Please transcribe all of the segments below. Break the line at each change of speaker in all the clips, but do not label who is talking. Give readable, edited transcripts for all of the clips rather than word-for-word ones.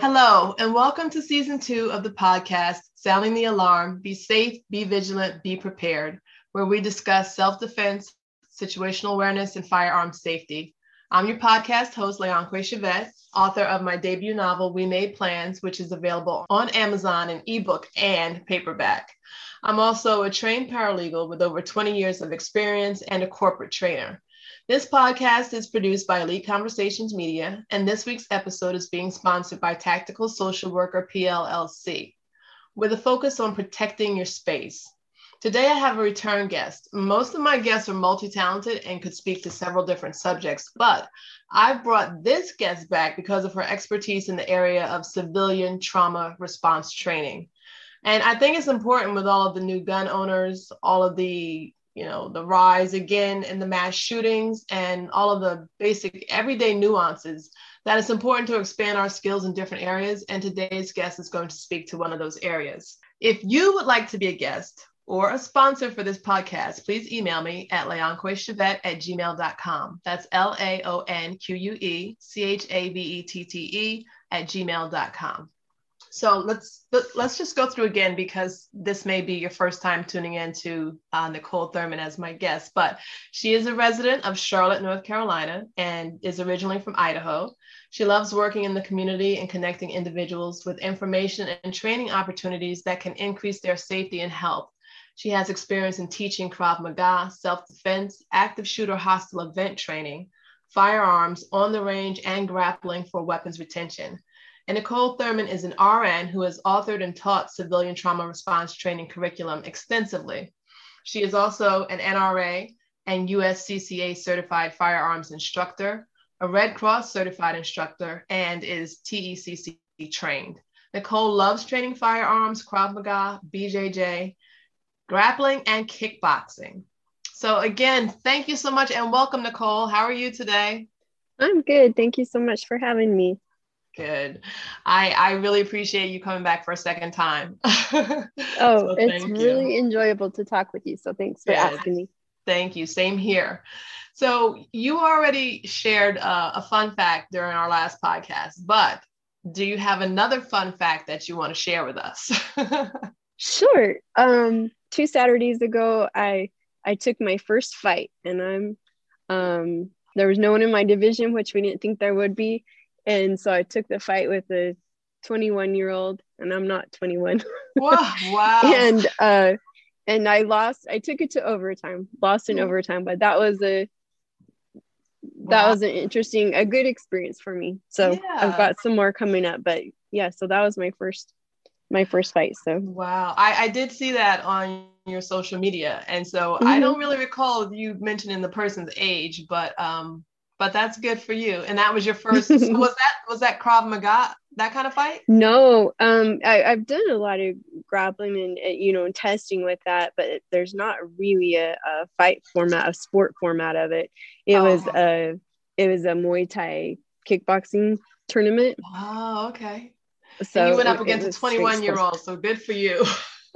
Hello, and welcome to season 2 of the podcast, Sounding the Alarm, Be Safe, Be Vigilant, Be Prepared, where we discuss self-defense, situational awareness, and firearms safety. I'm your podcast host, Leonque Chavette, author of my debut novel, We Made Plans, which is available on Amazon in ebook and paperback. I'm also a trained paralegal with over 20 years of experience and a corporate trainer. This podcast is produced by Elite Conversations Media, and this week's episode is being sponsored by Tactical Social Worker PLLC, with a focus on protecting your space. Today, I have a return guest. Most of my guests are multi-talented and could speak to several different subjects, but I've brought this guest back because of her expertise in the area of civilian trauma response training. And I think it's important with all of the new gun owners, all of the rise again in the mass shootings and all of the basic everyday nuances, that it's important to expand our skills in different areas. And today's guest is going to speak to one of those areas. If you would like to be a guest or a sponsor for this podcast, please email me at leonquechavette@gmail.com. That's LeonqueChavette@gmail.com. So let's just go through again, because this may be your first time tuning in to Nicole Thurman as my guest, but she is a resident of Charlotte, North Carolina, and is originally from Idaho. She loves working in the community and connecting individuals with information and training opportunities that can increase their safety and health. She has experience in teaching Krav Maga, self-defense, active shooter hostile event training, firearms, on the range, and grappling for weapons retention. And Nicole Thurman is an RN who has authored and taught civilian trauma response training curriculum extensively. She is also an NRA and USCCA certified firearms instructor, a Red Cross certified instructor, and is TECC trained. Nicole loves training firearms, Krav Maga, BJJ, grappling, and kickboxing. So again, thank you so much and welcome, Nicole. How are you today?
I'm good. Thank you so much for having me.
Good. I really appreciate you coming back for a second time.
It's really enjoyable to talk with you. So thanks for asking me.
Thank you. Same here. So you already shared a fun fact during our last podcast, but do you have another fun fact that you want to share with us?
Sure. 2 Saturdays ago, I took my first fight, and there was no one in my division, which we didn't think there would be. And so I took the fight with a 21-year-old, and I'm not 21.
Wow.
And I lost. I took it to overtime, lost in overtime, but that was a good experience for me. So yeah. I've got some more coming up, but yeah, so that was my first fight. So
wow. I did see that on your social media. And so I don't really recall you mentioning the person's age, but that's good for you. And that was your first. So was that Krav Maga, that kind of fight?
No, I've done a lot of grappling and testing with that, but there's not really a fight format, a sport format of it. It was a Muay Thai kickboxing tournament.
Oh, okay.
So
and you went up against a 21-year-old, so good for you.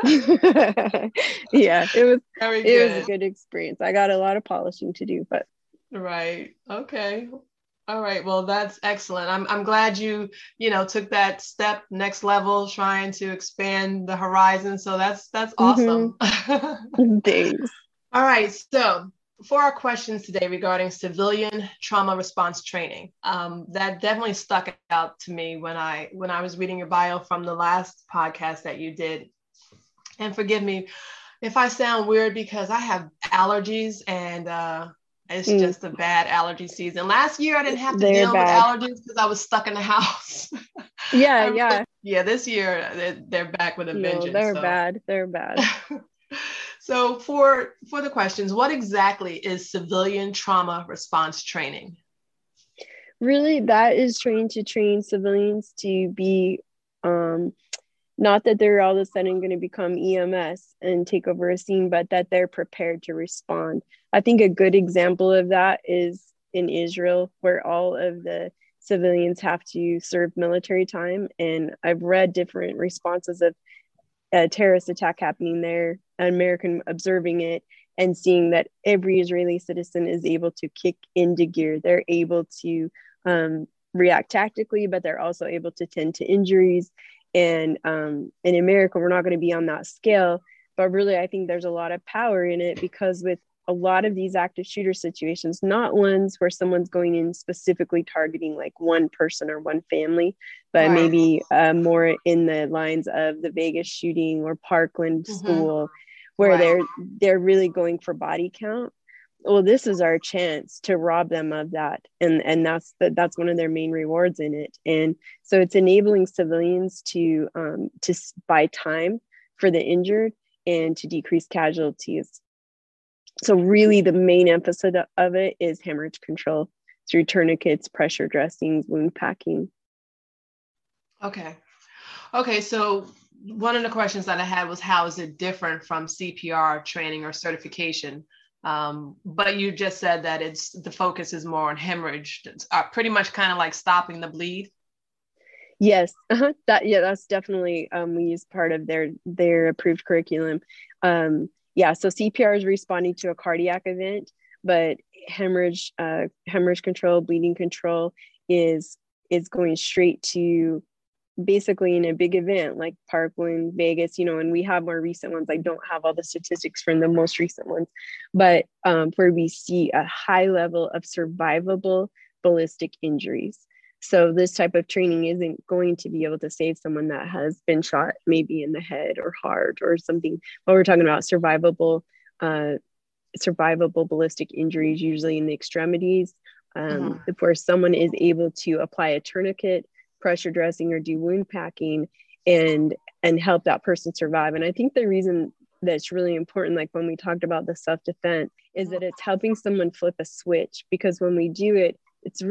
Yeah, it was
very good.
It was a good experience. I got a lot of polishing to do, but
right. Okay. All right. Well, that's excellent. I'm glad you took that step next level, trying to expand the horizon. So that's awesome.
Thanks.
All right. So for our questions today regarding civilian trauma response training, that definitely stuck out to me when I was reading your bio from the last podcast that you did. And forgive me if I sound weird, because I have allergies, and it's just a bad allergy season. Last year, I didn't have to deal with allergies because I was stuck in the house.
Yeah.
Yeah, this year, they're back with a vengeance.
They're bad. They're bad.
So for the questions, what exactly is civilian trauma response training?
Really, that is train civilians to be, not that they're all of a sudden going to become EMS and take over a scene, but that they're prepared to respond. I think a good example of that is in Israel, where all of the civilians have to serve military time. And I've read different responses of a terrorist attack happening there, an American observing it and seeing that every Israeli citizen is able to kick into gear. They're able to react tactically, but they're also able to tend to injuries. And in America, we're not going to be on that scale. But really, I think there's a lot of power in it, because with a lot of these active shooter situations, not ones where someone's going in specifically targeting like one person or one family, but maybe more in the lines of the Vegas shooting or Parkland school, where they're really going for body count. Well, this is our chance to rob them of that, and that's one of their main rewards in it. And so it's enabling civilians to buy time for the injured and to decrease casualties. So really the main emphasis of it is hemorrhage control through tourniquets, pressure dressings, wound packing.
Okay, so one of the questions that I had was, how is it different from CPR training or certification? But you just said that the focus is more on hemorrhage. It's pretty much kind of like stopping the bleed.
Yes, that's definitely we use part of their approved curriculum. So CPR is responding to a cardiac event, but hemorrhage control, bleeding control is going straight to basically in a big event like Parkland, Vegas, and we have more recent ones. I don't have all the statistics from the most recent ones, but where we see a high level of survivable ballistic injuries. So this type of training isn't going to be able to save someone that has been shot maybe in the head or heart or something. But we're talking about survivable ballistic injuries, usually in the extremities, where someone is able to apply a tourniquet, pressure dressing, or do wound packing and help that person survive. And I think the reason that's really important, like when we talked about the self-defense, is that it's helping someone flip a switch. Because when we do it,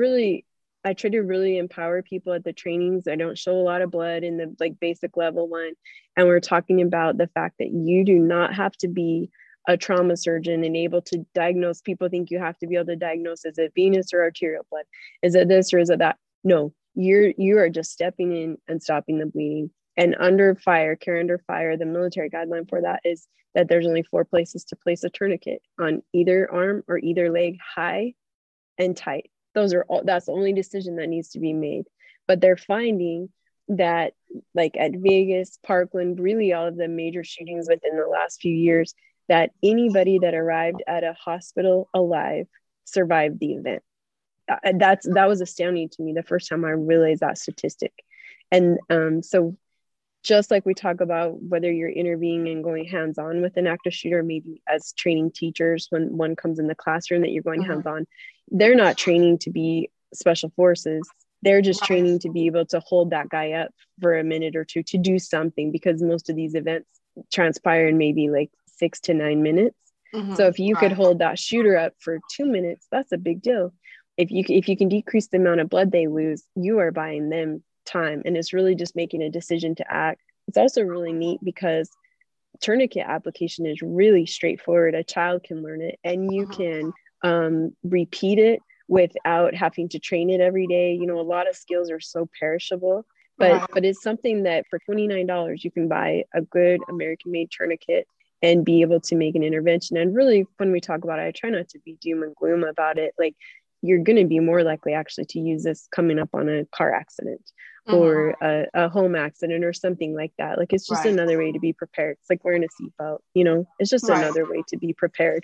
I try to really empower people at the trainings. I don't show a lot of blood in the like basic level one. And we're talking about the fact that you do not have to be a trauma surgeon and able to diagnose. People think you have to be able to diagnose, is it venous or arterial blood? Is it this or is it that? No, you are just stepping in and stopping the bleeding. And under fire, care under fire, the military guideline for that is that there's only 4 places to place a tourniquet: on either arm or either leg, high and tight. That's the only decision that needs to be made. But they're finding that, like at Vegas, Parkland, really all of the major shootings within the last few years, that anybody that arrived at a hospital alive survived the event. That was astounding to me the first time I realized that statistic. And so just like we talk about whether you're intervening and going hands-on with an active shooter, maybe as training teachers, when one comes in the classroom that you're going hands-on, they're not training to be special forces. They're just training to be able to hold that guy up for a minute or two to do something, because most of these events transpire in maybe like 6 to 9 minutes. So if you could hold that shooter up for 2 minutes, that's a big deal. If you can decrease the amount of blood they lose, you are buying them time. And it's really just making a decision to act. It's also really neat because tourniquet application is really straightforward. A child can learn it, and you can repeat it without having to train it every day. A lot of skills are so perishable, but it's something that for $29 you can buy a good American-made tourniquet and be able to make an intervention. And really, when we talk about it, I try not to be doom and gloom about it. Like, you're going to be more likely actually to use this coming up on a car accident or a home accident or something like that. Like, it's just another way to be prepared. It's like wearing a seatbelt, it's just another way to be prepared.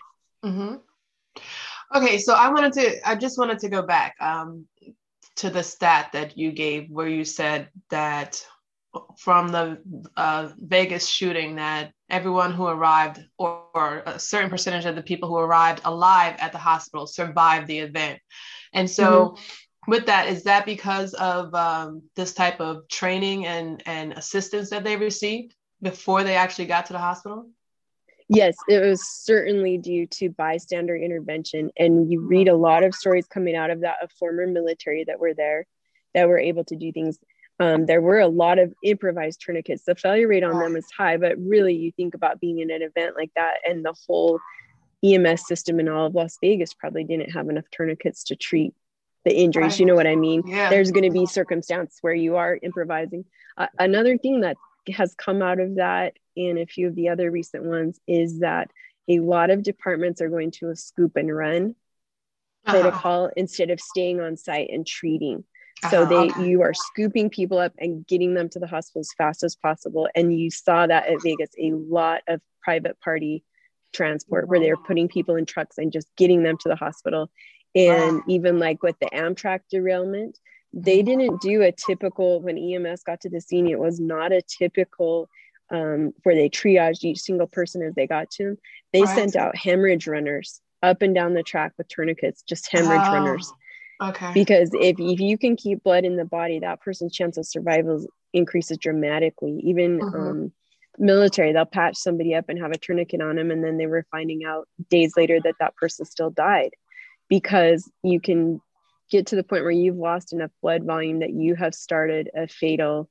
Okay. So I just wanted to go back to the stat that you gave, where you said that from the Vegas shooting, that everyone who arrived, or a certain percentage of the people who arrived alive at the hospital, survived the event. And so with that, is that because of this type of training and assistance that they received before they actually got to the hospital?
Yes, it was certainly due to bystander intervention. And you read a lot of stories coming out of that, of former military that were there, that were able to do things. There were a lot of improvised tourniquets. The failure rate on them is high, but really you think about being in an event like that, and the whole EMS system in all of Las Vegas probably didn't have enough tourniquets to treat the injuries. You know what I mean?
Yeah.
There's going to be circumstance where you are improvising. Another thing that has come out of that in a few of the other recent ones is that a lot of departments are going to a scoop and run protocol instead of staying on site and treating. So
Okay.
you are scooping people up and getting them to the hospital as fast as possible. And you saw that at Vegas, a lot of private party transport where they're putting people in trucks and just getting them to the hospital. And even like with the Amtrak derailment, they didn't do a typical, when EMS got to the scene, it was not a typical where they triaged each single person as they got to them. They sent out hemorrhage runners up and down the track with tourniquets, just hemorrhage runners.
Okay.
Because if you can keep blood in the body, that person's chance of survival increases dramatically. Even military, they'll patch somebody up and have a tourniquet on them, and then they were finding out days later that that person still died, because you can get to the point where you've lost enough blood volume that you have started a fatal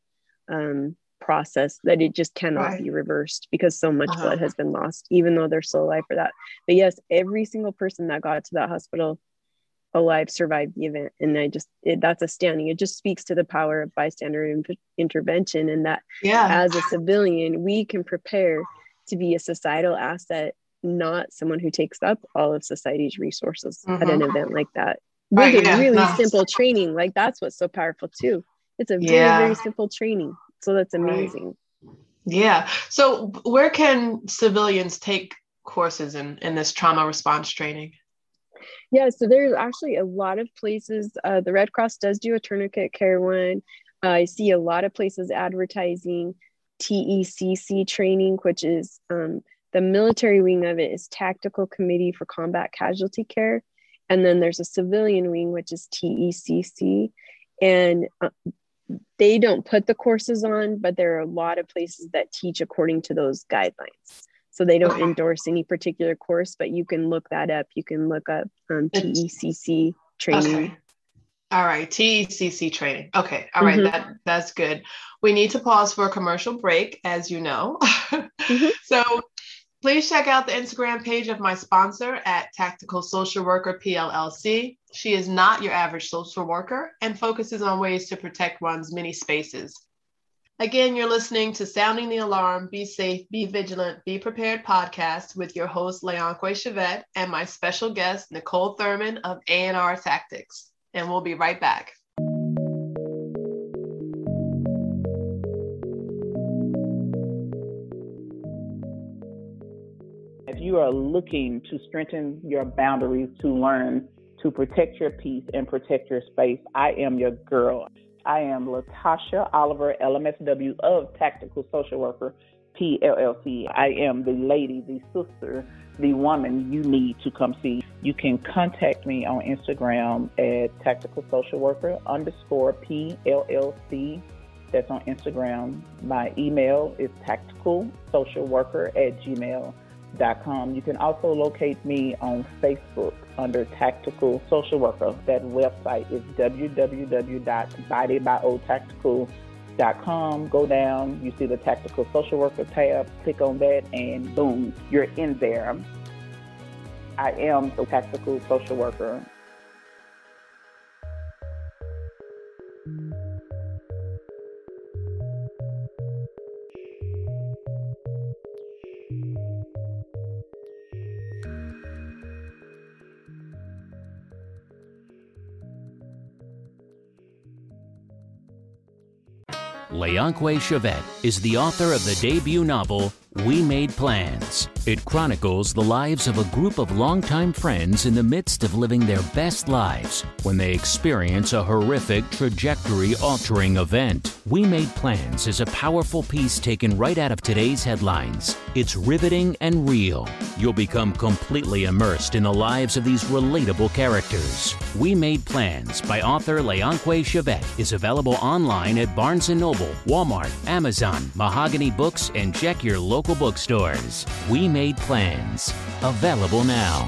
process that it just cannot be reversed, because so much blood has been lost, even though they're still alive for that. But yes, every single person that got to that hospital alive survived the event. And that's astounding. It just speaks to the power of bystander intervention, and that as a civilian, we can prepare to be a societal asset, not someone who takes up all of society's resources at an event like that. With a really simple training. Like, that's what's so powerful too. It's a very, very simple training. So that's amazing.
Yeah. So where can civilians take courses in this trauma response training?
Yeah, so there's actually a lot of places. The Red Cross does do a tourniquet care one. I see a lot of places advertising TECC training, which is the military wing of it is Tactical Committee for Combat Casualty Care. And then there's a civilian wing, which is TECC. And they don't put the courses on, but there are a lot of places that teach according to those guidelines. So they don't endorse any particular course, but you can look that up. You can look up TECC training.
Okay. All right. TECC training. Okay. All right. That's good. We need to pause for a commercial break, as you know. So please check out the Instagram page of my sponsor at Tactical Social Worker PLLC. She is not your average social worker and focuses on ways to protect one's many spaces. Again, you're listening to Sounding the Alarm, Be Safe, Be Vigilant, Be Prepared podcast with your host, Leonque Chevette, and my special guest, Nicole Thurman of A&R Tactics. And we'll be right back.
If you are looking to strengthen your boundaries, to learn to protect your peace and protect your space, I am your girl. I am Latasha Oliver, LMSW of Tactical Social Worker, PLLC. I am the lady, the sister, the woman you need to come see. You can contact me on Instagram at Tactical Social Worker _PLLC. That's on Instagram. My email is tacticalsocialworker@gmail.com. You can also locate me on Facebook under Tactical Social Worker. That website is www.bodybyotactical.com. Go down, you see the Tactical Social Worker tab, click on that, and boom, you're in there. I am the Tactical Social Worker.
Leonque Chevette is the author of the debut novel, We Made Plans. It chronicles the lives of a group of longtime friends in the midst of living their best lives when they experience a horrific, trajectory-altering event. We Made Plans is a powerful piece taken right out of today's headlines. It's riveting and real. You'll become completely immersed in the lives of these relatable characters. We Made Plans by author Leonque Chevette is available online at Barnes & Noble, Walmart, Amazon, Mahogany Books, and check your local bookstores. We Made Plans. Available now.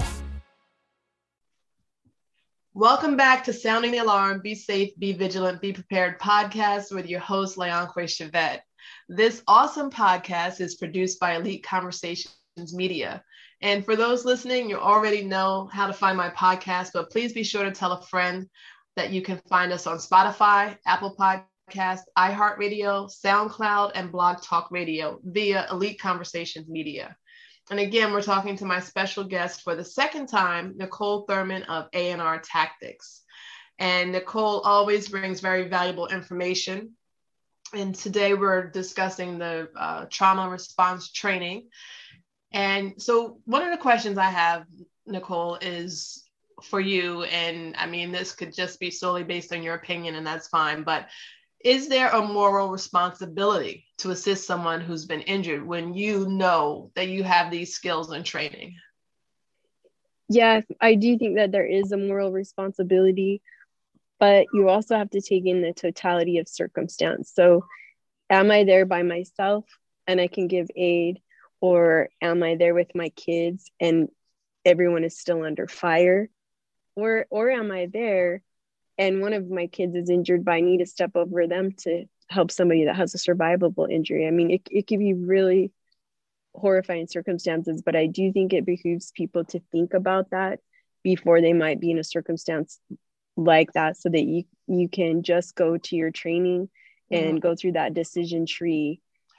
Welcome back to Sounding the Alarm, Be Safe, Be Vigilant, Be Prepared podcast with your host, Leonque Chevette. This awesome podcast is produced by Elite Conversations Media. And for those listening, you already know how to find my podcast, but please be sure to tell a friend that you can find us on Spotify, Apple Podcasts, iHeartRadio, SoundCloud, and Blog Talk Radio via Elite Conversations Media. And again, we're talking to my special guest for the second time, Nicole Thurman of A&R Tactics. And Nicole always brings very valuable information. And today we're discussing the trauma response training. And so one of the questions I have, Nicole, is for you. And I mean, this could just be solely based on your opinion, and that's fine. But is there a moral responsibility to assist someone who's been injured when you know that you have these skills and training?
Yeah, I do think that there is a moral responsibility, but you also have to take in the totality of circumstance. So am I there by myself and I can give aid, or am I there with my kids and everyone is still under fire? Or am I there and one of my kids is injured, but I need to step over them to help somebody that has a survivable injury? I mean, it can be really horrifying circumstances, but I do think it behooves people to think about that before they might be in a circumstance like that, so that you can just go to your training and go through that decision tree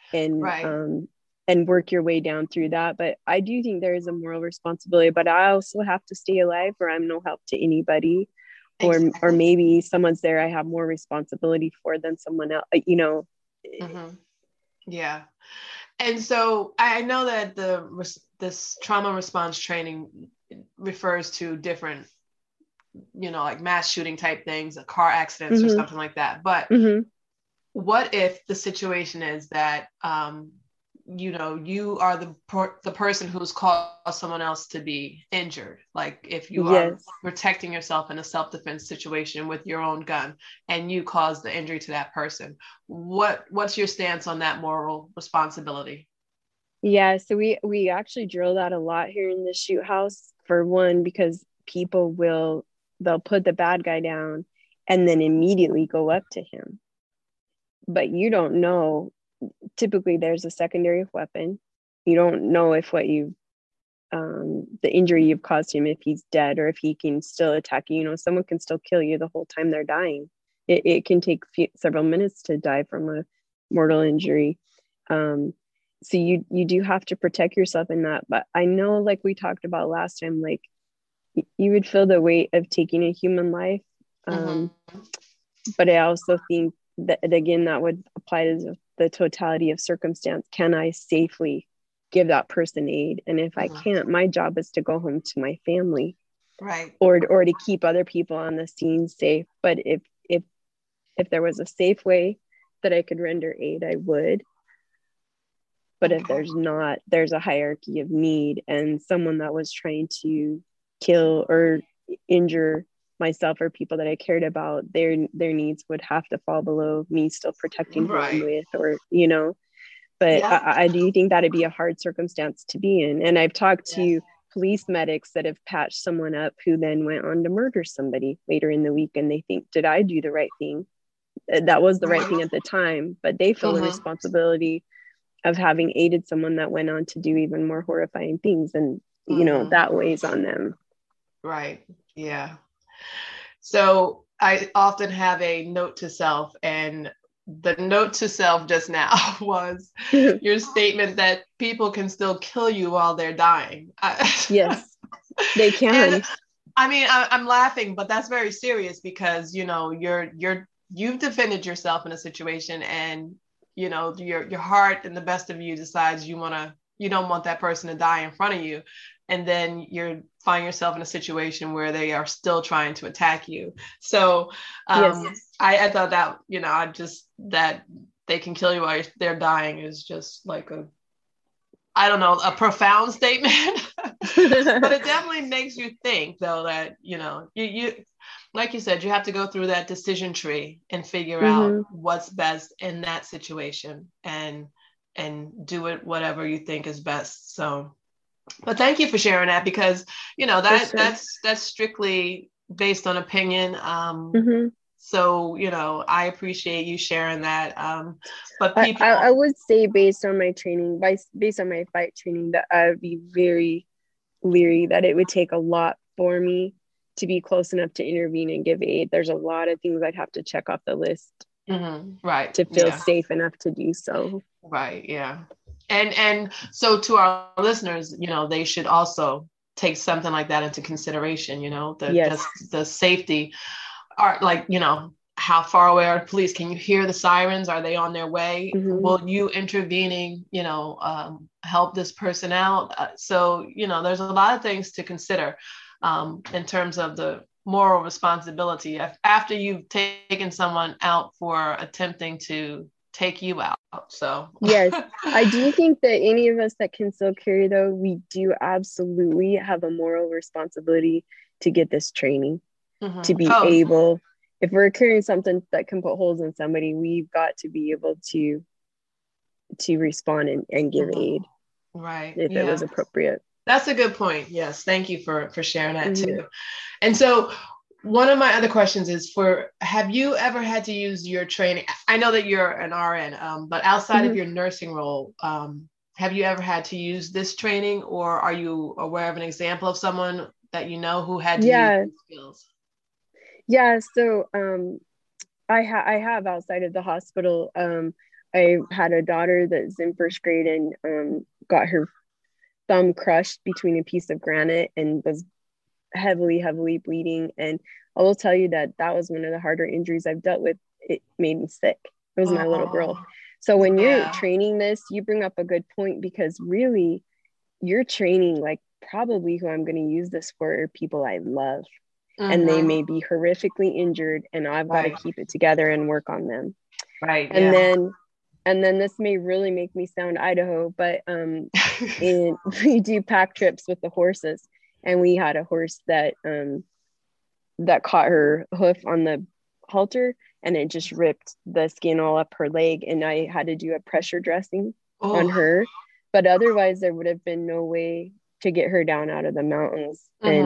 and work your way down through that. But I do think there is a moral responsibility, but I also have to stay alive or I'm no help to anybody. Exactly. Or maybe someone's there I have more responsibility for than someone else, you know.
Yeah. And so I know that this trauma response training refers to different, you know, like mass shooting type things, car accidents or something like that. But what if the situation is that, you know, you are the person who's caused someone else to be injured? Like if you are protecting yourself in a self-defense situation with your own gun and you cause the injury to that person, what's your stance on that moral responsibility?
Yeah, so we actually drill that a lot here in the shoot house, for one, because people they'll put the bad guy down and then immediately go up to him. But you don't know, typically there's a secondary weapon. You don't know if the injury you've caused him, if he's dead or if he can still attack you. You know, someone can still kill you the whole time they're dying. It can take several minutes to die from a mortal injury. So you do have to protect yourself in that. But I know, like we talked about last time, like you would feel the weight of taking a human life. But I also think that, again, that would apply to the totality of circumstance. Can I safely give that person aid? And if I can't, my job is to go home to my family,
right?
Or to keep other people on the scene safe. But if there was a safe way that I could render aid, I would. But if there's not, there's a hierarchy of need, and someone that was trying to kill or injure myself or people that I cared about, their needs would have to fall below me still protecting who I'm with, or, you know. But I do think that'd be a hard circumstance to be in. And I've talked to police medics that have patched someone up who then went on to murder somebody later in the week, and they think, did I do the right thing? That was the right thing at the time, but they feel the responsibility of having aided someone that went on to do even more horrifying things. And, you know, that weighs on them.
Right. Yeah. So I often have a note to self, and the note to self just now was your statement that people can still kill you while they're dying.
Yes, they can.
And, I mean, I'm laughing, but that's very serious because, you know, you've defended yourself in a situation, and, you know, your heart and the best of you decides you don't want that person to die in front of you. And then you find yourself in a situation where they are still trying to attack you. So I thought that, you know, that they can kill you while they're dying is just like a profound statement. But it definitely makes you think, though, that, you know, you like you said, you have to go through that decision tree and figure out what's best in that situation and do it whatever you think is best. So, but thank you for sharing that, because, you know, that's strictly based on opinion. So, you know, I appreciate you sharing that. But people,
I would say based on my training, based on my fight training, that I would be very leery that it would take a lot for me to be close enough to intervene and give aid. There's a lot of things I'd have to check off the list,
right,
to feel safe enough to do so.
Right. Yeah. And so to our listeners, you know, they should also take something like that into consideration, you know, the safety are like, how far away are the police? Can you hear the sirens? Are they on their way?
Mm-hmm.
Will you intervening, help this person out? So, there's a lot of things to consider in terms of the moral responsibility after you've taken someone out for attempting to take you out. So
yes, I do think that any of us that can still carry, though, we do absolutely have a moral responsibility to get this training, to be able, if we're carrying something that can put holes in somebody, we've got to be able to respond and give aid,
right,
if it was appropriate.
That's a good point. Yes, thank you for sharing that too. And so one of my other questions is have you ever had to use your training? I know that you're an RN, but outside of your nursing role, have you ever had to use this training, or are you aware of an example of someone that you know who had to use these skills?
Yeah, so I have outside of the hospital. I had a daughter that's in first grade and got her thumb crushed between a piece of granite and was heavily bleeding. And I will tell you that was one of the harder injuries I've dealt with. It made me sick. It was my little girl. So when you're training this, you bring up a good point, because really you're training like probably who I'm going to use this for are people I love. And they may be horrifically injured, and I've got to keep it together and work on them.
Right.
And then this may really make me sound Idaho, but we do pack trips with the horses, and we had a horse that caught her hoof on the halter, and it just ripped the skin all up her leg, and I had to do a pressure dressing on her. But otherwise, there would have been no way to get her down out of the mountains.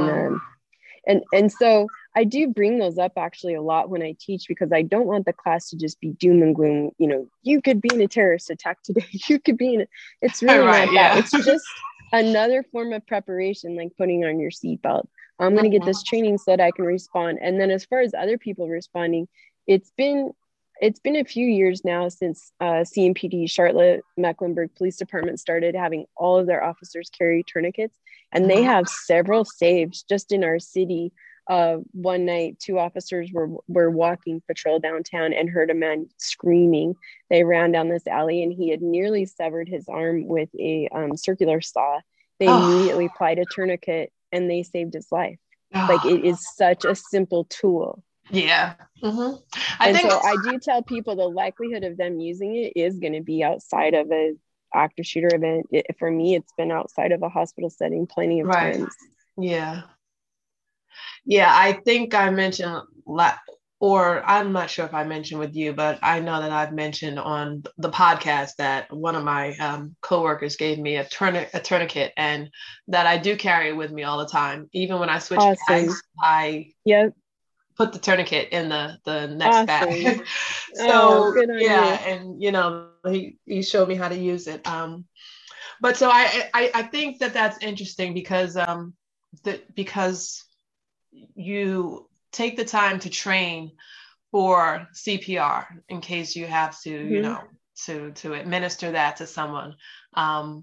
And so I do bring those up actually a lot when I teach, because I don't want the class to just be doom and gloom. You could be in a terrorist attack today. You could be it's really not that. It's just another form of preparation, like putting on your seatbelt. I'm going to get this training so that I can respond. And then as far as other people responding, it's been a few years now since CMPD, Charlotte Mecklenburg Police Department, started having all of their officers carry tourniquets. And they have several saves just in our city. One night, 2 officers were walking patrol downtown and heard a man screaming. They ran down this alley, and he had nearly severed his arm with a circular saw. They immediately applied a tourniquet, and they saved his life. Like, it is such a simple tool.
Yeah.
I do tell people the likelihood of them using it is going to be outside of a active shooter event. For me, it's been outside of a hospital setting plenty of times.
Yeah, I think I mentioned, or I'm not sure if I mentioned with you, but I know that I've mentioned on the podcast that one of my coworkers gave me a tourniquet, and that I do carry with me all the time. Even when I switch bags, I put the tourniquet in the next bag. So and he showed me how to use it. But so I think that's interesting, because because you take the time to train for CPR in case you have to, to administer that to someone. And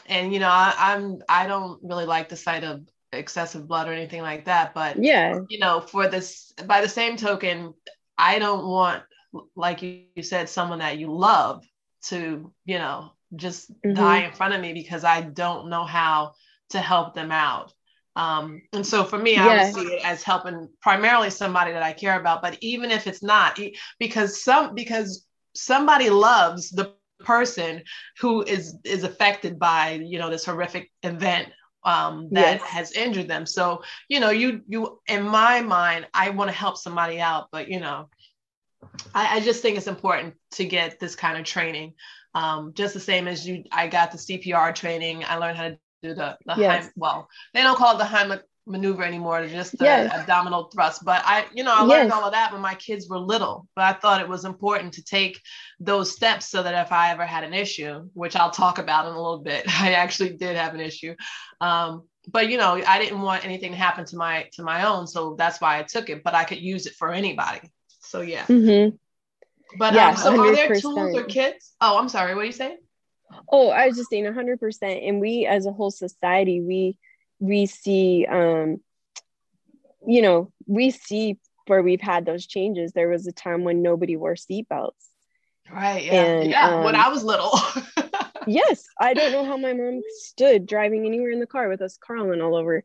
I don't really like the sight of excessive blood or anything like that, but for this, by the same token, I don't want, like you said, someone that you love to just die in front of me, because I don't know how to help them out. And so for me, I would see it as helping primarily somebody that I care about. But even if it's not, because somebody loves the person who is affected by this horrific event that has injured them. So you in my mind, I want to help somebody out, but I just think it's important to get this kind of training. Just the same as I got the CPR training. I learned how to do the they don't call it the Heimlich maneuver anymore, just the abdominal thrust. But I learned all of that when my kids were little. But I thought it was important to take those steps so that if I ever had an issue, which I'll talk about in a little bit, I actually did have an issue. But I didn't want anything to happen to my own, so that's why I took it. But I could use it for anybody. So But so are there tools or kits? Oh, I'm sorry. What are you saying?
Oh, I was just saying 100%. And we, as a whole society, we see, we see where we've had those changes, there was a time when nobody wore seatbelts.
Right. Yeah.
And
when I was little.
Yes, I don't know how my mom stood driving anywhere in the car with us crawling all over,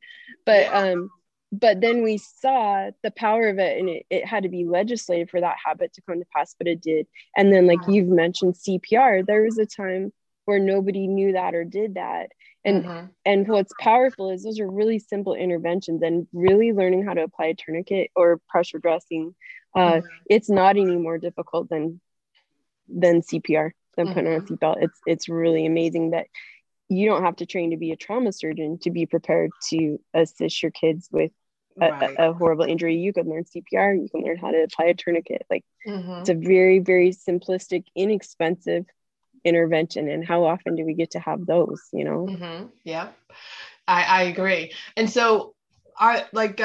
but then we saw the power of it, and it had to be legislated for that habit to come to pass, but it did. And then, like you've mentioned, CPR, there was a time where nobody knew that or did that. And what's powerful is those are really simple interventions, and really learning how to apply a tourniquet or pressure dressing. It's not any more difficult than CPR, than putting on a seatbelt. It's really amazing that you don't have to train to be a trauma surgeon to be prepared to assist your kids with a horrible injury. You could learn CPR, you can learn how to apply a tourniquet. Like it's a very, very simplistic, inexpensive intervention. And how often do we get to have those, you know?
Yeah, I agree. And so I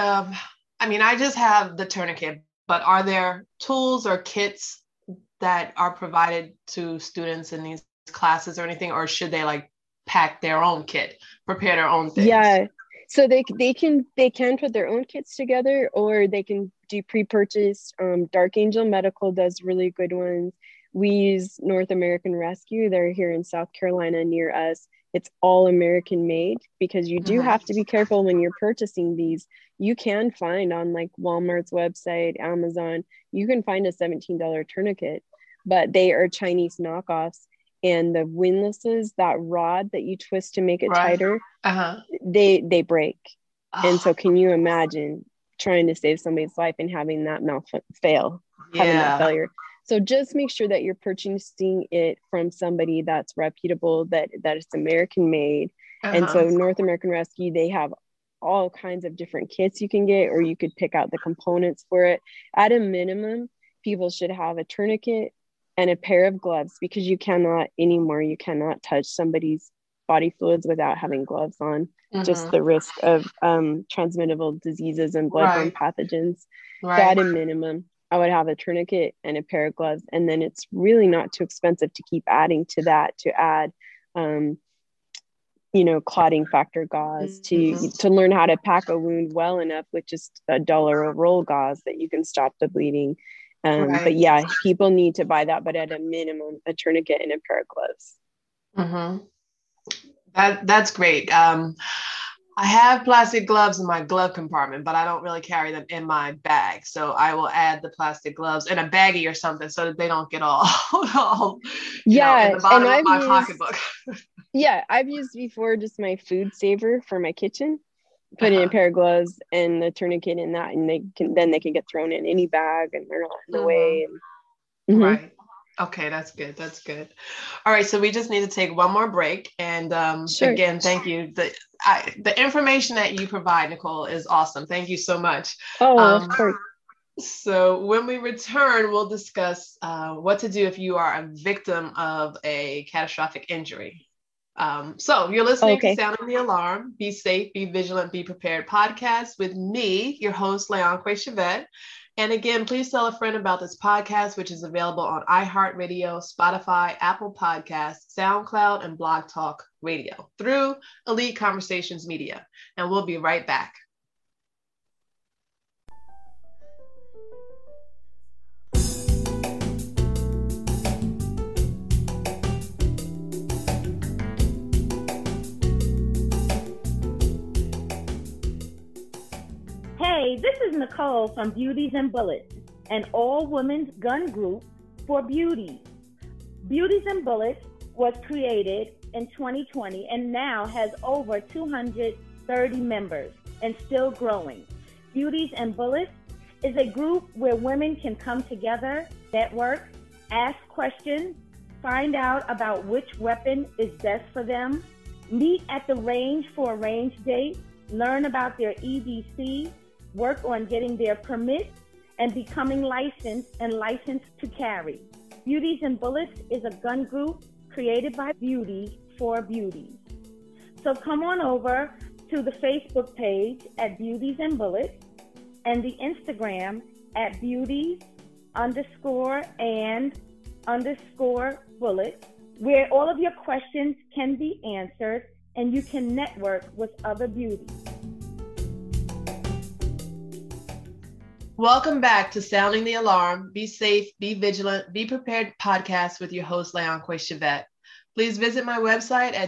just have the tourniquet, but are there tools or kits that are provided to students in these classes or anything, or should they like pack their own kit, prepare their own things?
Yeah, so they can put their own kits together, or they can do pre-purchased. Dark Angel Medical does really good ones. We use North American Rescue. They're here in South Carolina near us. It's all American made, because you do have to be careful when you're purchasing these. You can find on like Walmart's website, Amazon, you can find a $17 tourniquet, but they are Chinese knockoffs. And the windlasses, that rod that you twist to make it tighter, they break. And so can you imagine trying to save somebody's life and having that having that failure? So just make sure that you're purchasing it from somebody that's reputable, that it's American made. And so North American Rescue, they have all kinds of different kits you can get, or you could pick out the components for it. At a minimum, people should have a tourniquet and a pair of gloves, because you cannot touch somebody's body fluids without having gloves on. Just the risk of transmittable diseases and bloodborne pathogens. So at a minimum, I would have a tourniquet and a pair of gloves. And then it's really not too expensive to keep adding to that, to add clotting factor gauze, to learn how to pack a wound well enough with just $1 a roll gauze that you can stop the bleeding. But yeah, people need to buy that, but at a minimum, a tourniquet and a pair of gloves.
That's great. I have plastic gloves in my glove compartment, but I don't really carry them in my bag. So I will add the plastic gloves in a baggie or something so that they don't get all in the bottom of my pocketbook.
I've used before just my food saver for my kitchen. Put in a pair of gloves and the tourniquet in that, and they can get thrown in any bag, and they're not in the way.
Right. Okay, that's good. That's good. All right, so we just need to take one more break. And again, thank you. The information that you provide, Nicole, is awesome. Thank you so much.
Oh, of course.
So when we return, we'll discuss what to do if you are a victim of a catastrophic injury. So you're listening to Sounding the Alarm, Be Safe, Be Vigilant, Be Prepared podcast with me, your host, Leonque Chavette. And again, please tell a friend about this podcast, which is available on iHeartRadio, Spotify, Apple Podcasts, SoundCloud, and Blog Talk Radio through Elite Conversations Media. And we'll be right back.
Hey, this is Nicole from Beauties and Bullets, an all-women's gun group for beauties. Beauties and Bullets was created in 2020 and now has over 230 members and still growing. Beauties and Bullets is a group where women can come together, network, ask questions, find out about which weapon is best for them, meet at the range for a range date, learn about their EDC, work on getting their permits, and becoming licensed to carry. Beauties and Bullets is a gun group created by beauties for beauties. So come on over to the Facebook page at Beauties and Bullets and the Instagram at beauties_and_bullets, where all of your questions can be answered and you can network with other beauties.
Welcome back to Sounding the Alarm. Be safe, be vigilant, be prepared podcast with your host, Leonque Chevette. Please visit my website at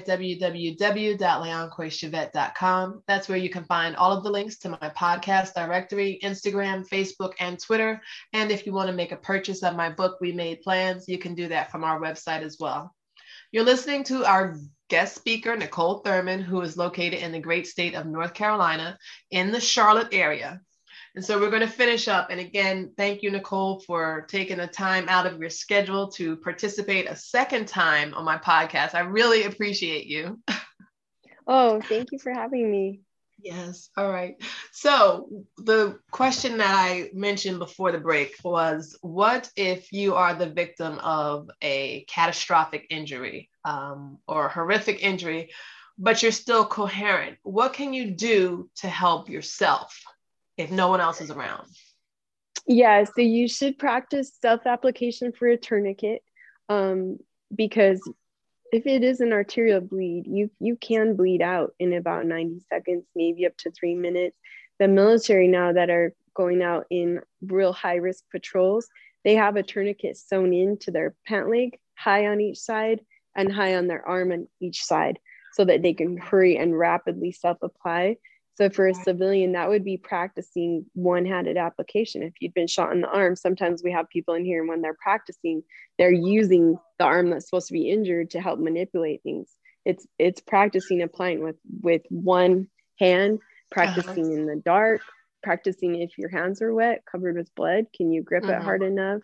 www.leonquechevette.com. That's where you can find all of the links to my podcast directory, Instagram, Facebook, and Twitter. And if you want to make a purchase of my book, We Made Plans, you can do that from our website as well. You're listening to our guest speaker, Nicole Thurman, who is located in the great state of North Carolina in the Charlotte area. And so we're going to finish up. And again, thank you, Nicole, for taking the time out of your schedule to participate a second time on my podcast. I really appreciate you.
Oh, thank you for having me.
Yes. All right. So the question that I mentioned before the break was, what if you are the victim of a catastrophic injury or horrific injury, but you're still coherent? What can you do to help yourself if no one else is around?
Yeah, so you should practice self-application for a tourniquet, because if it is an arterial bleed, you can bleed out in about 90 seconds, maybe up to 3 minutes. The military now that are going out in real high-risk patrols, they have a tourniquet sewn into their pant leg, high on each side and high on their arm on each side, so that they can hurry and rapidly self-apply. So for a civilian, that would be practicing one-handed application. If you'd been shot in the arm, sometimes we have people in here, and when they're practicing, they're using the arm that's supposed to be injured to help manipulate things. It's practicing applying with one hand, practicing in the dark, practicing if your hands are wet, covered with blood, can you grip it hard enough?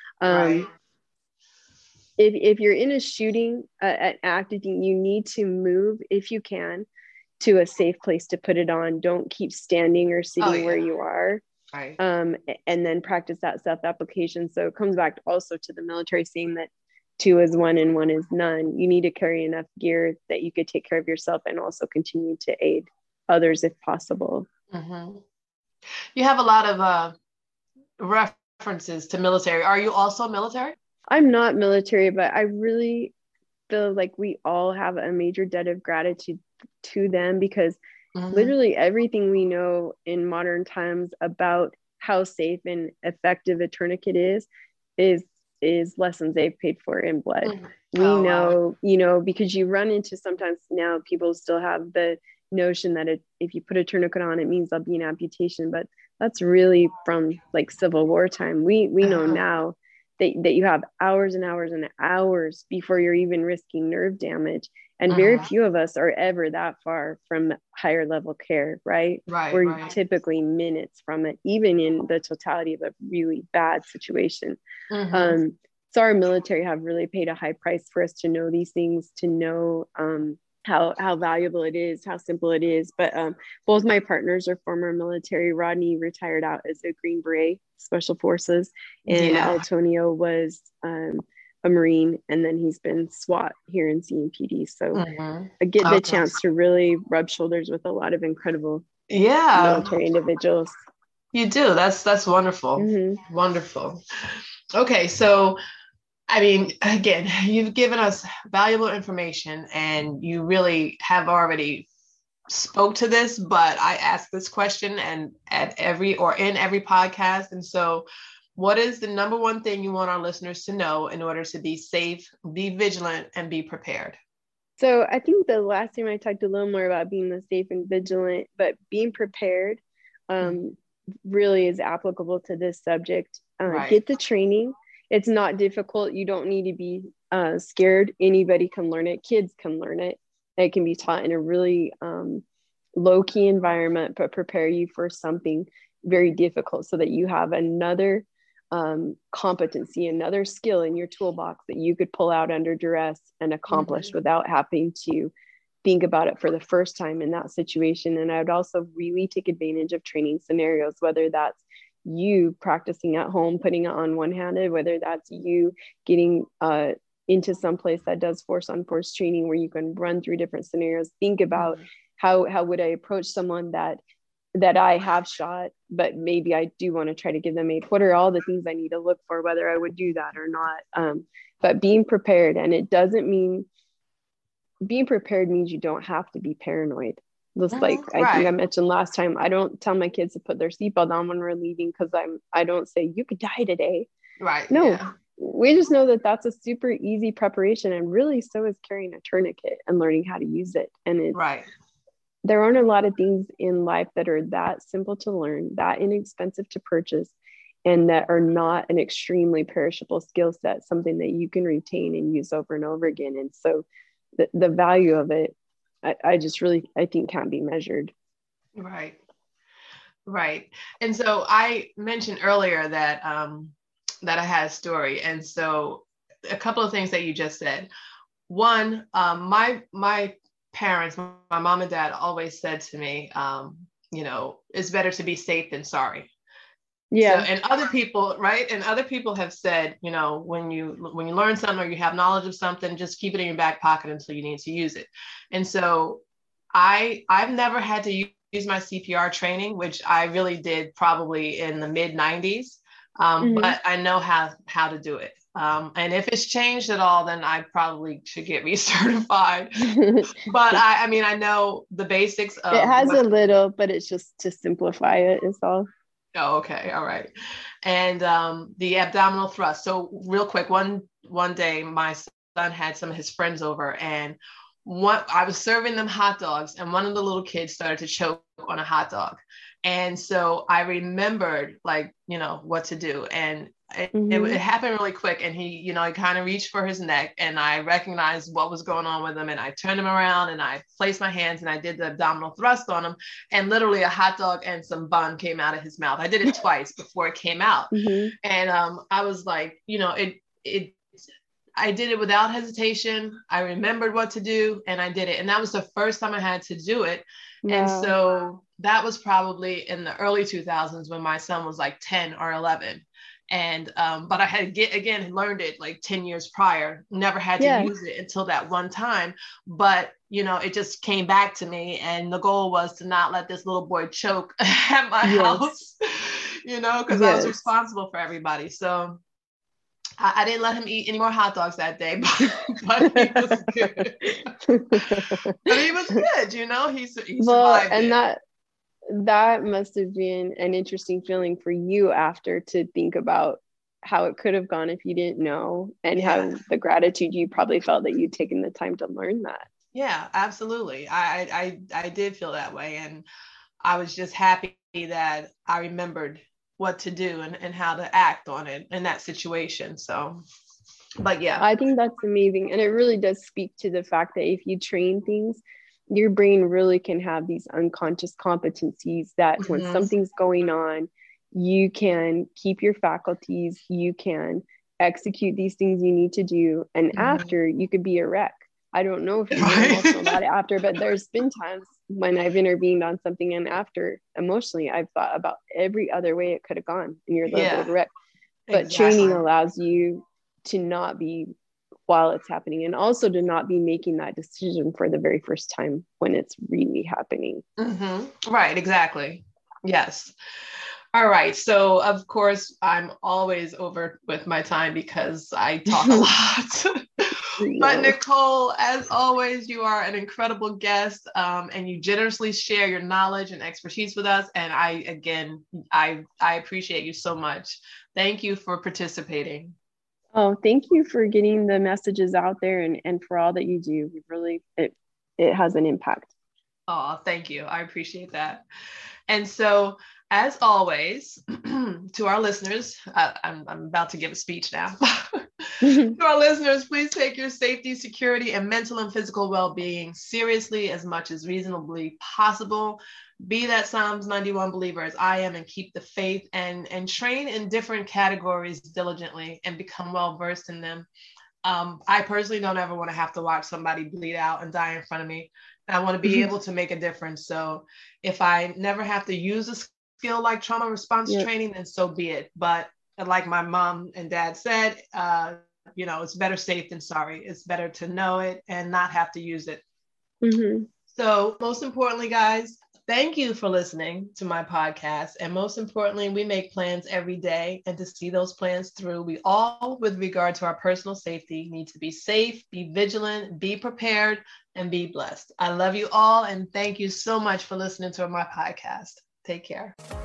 If you're in a shooting, an acting, you need to move if you can to a safe place to put it on. Don't keep standing or sitting where you are.
Right.
And then practice that self-application. So it comes back also to the military saying that 2 is 1 and 1 is none. You need to carry enough gear that you could take care of yourself and also continue to aid others if possible.
Mm-hmm. You have a lot of references to military. Are you also military?
I'm not military, but I really feel like we all have a major debt of gratitude to them, because literally everything we know in modern times about how safe and effective a tourniquet is lessons they've paid for in blood. Know, you know, because you run into, sometimes now people still have the notion that if you put a tourniquet on, it means there'll be an amputation, but that's really from like Civil War time. We know now that you have hours and hours and hours before you're even risking nerve damage. And very few of us are ever that far from higher level care, right? We're typically minutes from it, even in the totality of a really bad situation. So our military have really paid a high price for us to know these things, to know how valuable it is, how simple it is. But both my partners are former military. Rodney retired out as a Green Beret, Special Forces, and Antonio was a Marine, and then he's been SWAT here in CMPD. So I get the chance to really rub shoulders with a lot of incredible military individuals.
You do. That's wonderful. Wonderful. Okay, so I mean, again, you've given us valuable information, and you really have already spoke to this, but I ask this question and in every podcast. And so what is the number one thing you want our listeners to know in order to be safe, be vigilant, and be prepared?
So I think the last time I talked a little more about being safe and vigilant, but being prepared really is applicable to this subject. Get the training. It's not difficult. You don't need to be scared. Anybody can learn it. Kids can learn it. It can be taught in a really low-key environment, but prepare you for something very difficult so that you have another competency, another skill in your toolbox that you could pull out under duress and accomplish without having to think about it for the first time in that situation. And I would also really take advantage of training scenarios, whether that's you practicing at home, putting it on one-handed, whether that's you getting into some place that does force on force training where you can run through different scenarios. Think about how would I approach someone that I have shot, but maybe I do want to try to give them aid. What are all the things I need to look for, whether I would do that or not? But being prepared, and it doesn't mean being prepared means you don't have to be paranoid. Just like I think I
Right.
mentioned last time, I don't tell my kids to put their seatbelt on when we're leaving because I don't say you could die today.
Right.
No,
Yeah.
we just know that that's a super easy preparation, and really so is carrying a tourniquet and learning how to use it. And it's
Right.
there aren't a lot of things in life that are that simple to learn, that inexpensive to purchase, and that are not an extremely perishable skill set, something that you can retain and use over and over again. And so the value of it, I just really, I think can't be measured.
Right. Right. And so I mentioned earlier that that I had a story. And so a couple of things that you just said. One, my parents, my mom and dad always said to me, it's better to be safe than sorry. So,
Yeah.
and other people, right? And other people have said, when you learn something or you have knowledge of something, just keep it in your back pocket until you need to use it. And so I've never had to use my CPR training, which I really did probably in the mid 90s. But I know how to do it. And if it's changed at all, then I probably should get recertified. But I mean, I know the basics of
it has a little, but it's just to simplify it is all.
Oh, okay. All right. And the abdominal thrust. So real quick, one day my son had some of his friends over, and I was serving them hot dogs, and one of the little kids started to choke on a hot dog. And so I remembered what to do. And it happened really quick. And he kind of reached for his neck, and I recognized what was going on with him. And I turned him around and I placed my hands and I did the abdominal thrust on him. And literally a hot dog and some bun came out of his mouth. I did it twice before it came out. And I was like, I did it without hesitation. I remembered what to do and I did it. And that was the first time I had to do it. Wow. And so that was probably in the early 2000s when my son was like 10 or 11. And, but I had learned it like 10 years prior, never had to use it until that one time. But, it just came back to me. And the goal was to not let this little boy choke at my house, because I was responsible for everybody. So I didn't let him eat any more hot dogs that day, but he was good. But he was good, he survived
and
it.
That must have been an interesting feeling for you after, to think about how it could have gone if you didn't know, and how the gratitude you probably felt that you'd taken the time to learn that.
Yeah, absolutely. I did feel that way. And I was just happy that I remembered what to do and how to act on it in that situation. So, but yeah.
I think that's amazing. And it really does speak to the fact that if you train things, your brain really can have these unconscious competencies that when something's going on, you can keep your faculties, you can execute these things you need to do. And after, you could be a wreck. I don't know if you get emotional about it after, but there's been times when I've intervened on something and after, emotionally, I've thought about every other way it could have gone and you're a little wreck. But training allows you to not be while it's happening, and also to not be making that decision for the very first time when it's really happening.
Right, exactly. Yes. All right. So of course I'm always over with my time because I talk a lot. But Nicole, as always, you are an incredible guest, and you generously share your knowledge and expertise with us. And I appreciate you so much. Thank you for participating.
Oh, thank you for getting the messages out there and for all that you do. It has an impact.
Oh, thank you. I appreciate that. And so, as always, to our listeners, I'm about to give a speech now. To our listeners, please take your safety, security, and mental and physical well-being seriously as much as reasonably possible. Be that Psalms 91 believer as I am, and keep the faith and train in different categories diligently and become well-versed in them. I personally don't ever want to have to watch somebody bleed out and die in front of me. I want to be able to make a difference. So if I never have to use a skill like trauma response training, then so be it. But like my mom and dad said, it's better safe than sorry. It's better to know it and not have to use it. So most importantly, guys, Thank you for listening to my podcast. And most importantly, we make plans every day. And to see those plans through, we all, with regard to our personal safety, need to be safe, be vigilant, be prepared, and be blessed. I love you all. And thank you so much for listening to my podcast. Take care.